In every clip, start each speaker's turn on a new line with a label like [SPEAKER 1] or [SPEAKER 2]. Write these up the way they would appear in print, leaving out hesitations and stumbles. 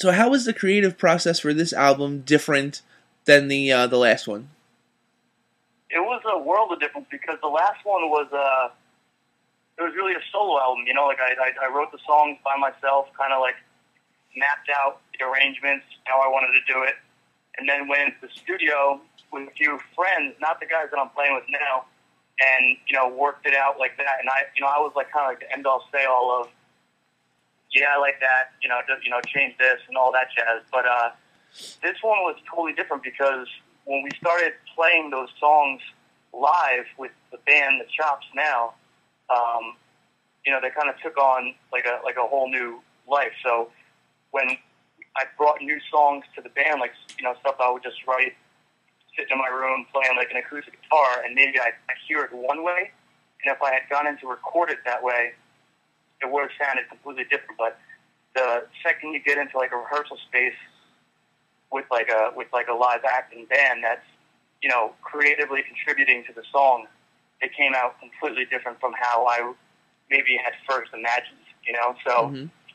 [SPEAKER 1] So how was the creative process for this album different than the last one?
[SPEAKER 2] It was a world of difference because the last one was it was really a solo album. You know, like I wrote the songs by myself, kind of like mapped out the arrangements, how I wanted to do it, and then went into the studio with a few friends, not the guys that I'm playing with now, and worked it out like that. And I was like kind of like the end all say all of, yeah, I like that, change this and all that jazz. But this one was totally different because when we started playing those songs live with the band, the Chops now, they kind of took on like a whole new life. So when I brought new songs to the band, like stuff I would just write, sitting in my room playing like an acoustic guitar, and maybe I hear it one way, and if I had gone in to record it that way, it would have sounded completely different. But the second you get into like a rehearsal space with like a live acting band that's creatively contributing to the song, it came out completely different from how I maybe had first imagined. So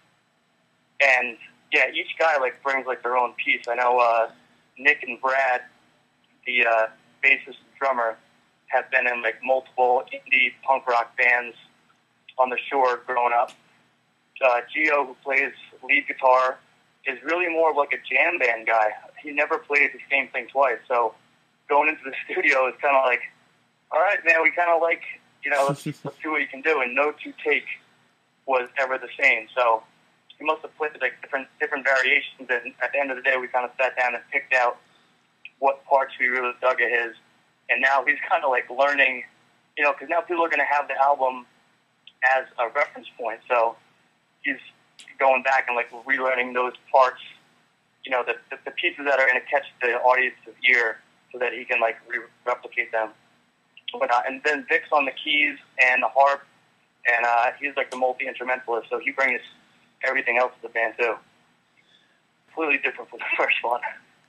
[SPEAKER 2] and yeah, each guy like brings like their own piece. I know Nick and Brad, the bassist and drummer, have been in like multiple indie punk rock bands on the shore growing up. Gio, who plays lead guitar, is really more of like a jam band guy. He never played the same thing twice. So going into the studio is kind of like, all right, man, we kind of like, let's see what you can do. And no two take was ever the same. So he must have played like different variations. And at the end of the day, we kind of sat down and picked out what parts we really dug at his. And now he's kind of like learning, because now people are going to have the album as a reference point. So he's going back and like relearning those parts, the pieces that are going to catch the audience's ear so that he can like replicate them. But, and then Vic's on the keys and the harp, and he's like the multi-instrumentalist, so he brings everything else to the band too. Completely different from the first one.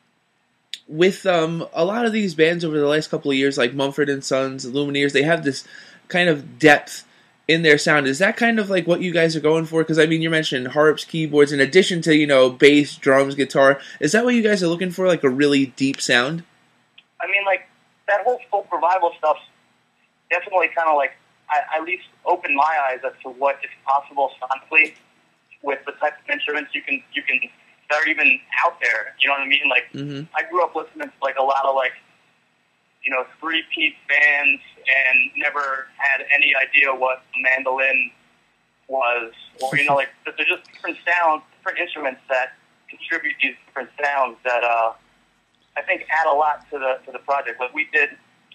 [SPEAKER 1] With a lot of these bands over the last couple of years, like Mumford & Sons, Lumineers, they have this kind of depth in their sound. Is that kind of like what you guys are going for? Because, I mean, you mentioned harps, keyboards, in addition to, bass, drums, guitar. Is that what you guys are looking for, like a really deep sound?
[SPEAKER 2] I mean, like, that whole folk revival stuff's definitely kind of like, I at least opened my eyes as to what is possible sonically with the type of instruments you can that are even out there. You know what I mean? Like, I grew up listening to like a lot of like, 3-piece bands and never had any idea what a mandolin was, or like there's just different sounds, different instruments that contribute these different sounds that I think add a lot to the project. Like we did,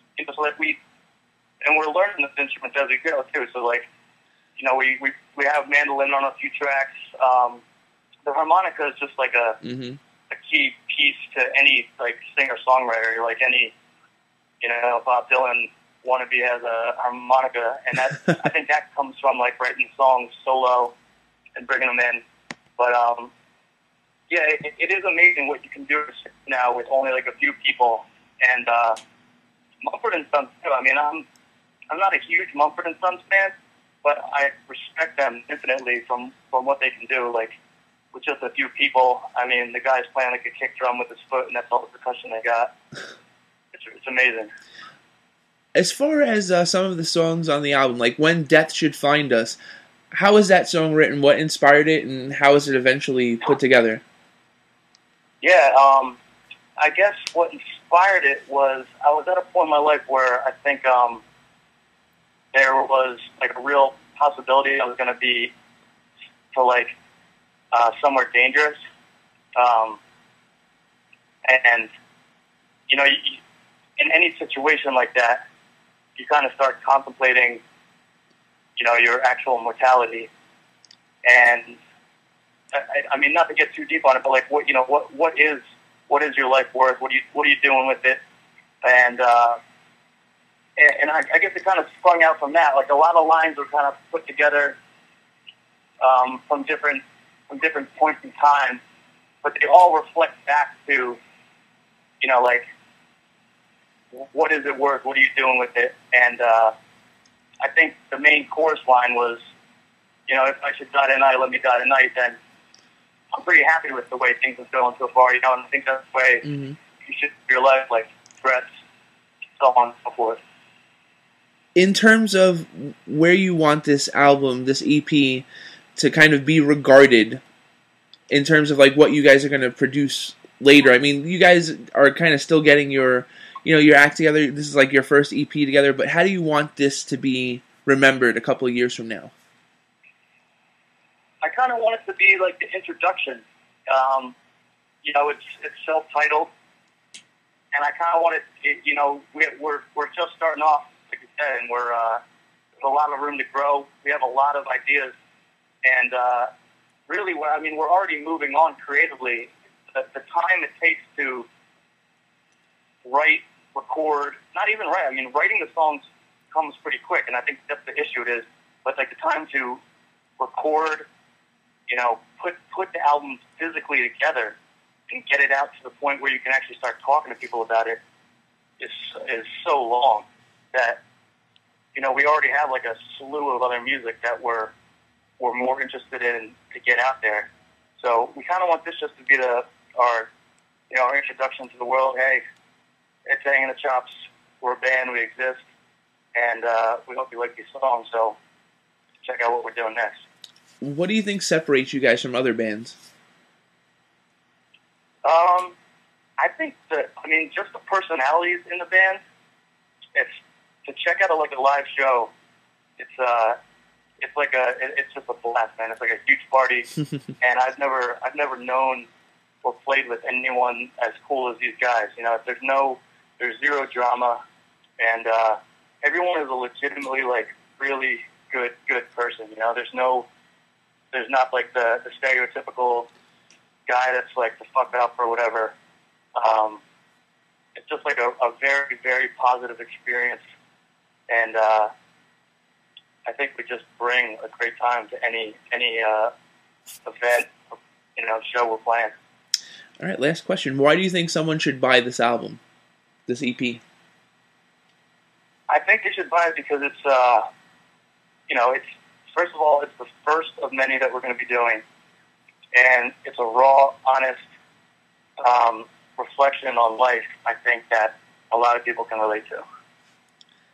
[SPEAKER 2] and we're learning this instrument as we go too. So like, we have mandolin on a few tracks. The harmonica is just like a key piece to any like singer songwriter, like any Bob Dylan wannabe has a harmonica, and that I think that comes from like writing songs solo and bringing them in. But yeah, it is amazing what you can do now with only like a few people. And Mumford & Sons too. I mean, I'm not a huge Mumford & Sons fan, but I respect them infinitely from what they can do. Like with just a few people. I mean, the guy's playing like a kick drum with his foot, and that's all the percussion they got. It's amazing.
[SPEAKER 1] As far as some of the songs on the album, like When Death Should Find Us, how was that song written? What inspired it, and how was it eventually put together?
[SPEAKER 2] Yeah, I guess what inspired it was I was at a point in my life where I think there was like a real possibility I was going to be to like somewhere dangerous, and in any situation like that, you kind of start contemplating, your actual mortality. And I mean, not to get too deep on it, but like, what is your life worth? What are you doing with it? And I guess it kind of sprung out from that. Like a lot of lines were kind of put together from different points in time, but they all reflect back to, like, what is it worth? What are you doing with it? And I think the main chorus line was, if I should die tonight, let me die tonight. Then I'm pretty happy with the way things have gone so far, you know, and I think that's the way you should live your life, like threats, so on and so forth.
[SPEAKER 1] In terms of where you want this album, this EP, to kind of be regarded, in terms of like what you guys are going to produce later, I mean, you guys are kind of still getting your act together. This is like your first EP together, but how do you want this to be remembered a couple of years from now?
[SPEAKER 2] I kind of want it to be like the introduction. You know, it's self-titled, and I kind of want it. You know, we're just starting off, like you said, and there's a lot of room to grow. We have a lot of ideas, and really, I mean, we're already moving on creatively. The time it takes to write, record, not even write. I mean, writing the songs comes pretty quick, and I think that's the issue. It is, but like the time to record, you know, put the album physically together and get it out to the point where you can actually start talking to people about it is so long that, you know, we already have like a slew of other music that we're more interested in to get out there. So we kind of want this just to be our introduction to the world. Hey, it's Hanging the Chops. We're a band. We exist, and we hope you like these songs. So check out what we're doing next.
[SPEAKER 1] What do you think separates you guys from other bands?
[SPEAKER 2] I think just the personalities in the band. It's to check out a live show. It's just a blast, man. It's like a huge party, and I've never known or played with anyone as cool as these guys. You know, there's zero drama, and everyone is a legitimately like really good person. You know, there's not like the stereotypical guy that's like the fuck up or whatever. It's just like a very, very positive experience, and I think we just bring a great time to any event, you know, show we're playing.
[SPEAKER 1] All right, last question. Why do you think someone should buy this album, this EP?
[SPEAKER 2] I think they should buy it because it's first of all, it's the first of many that we're going to be doing, and it's a raw, honest reflection on life. I think that a lot of people can relate to.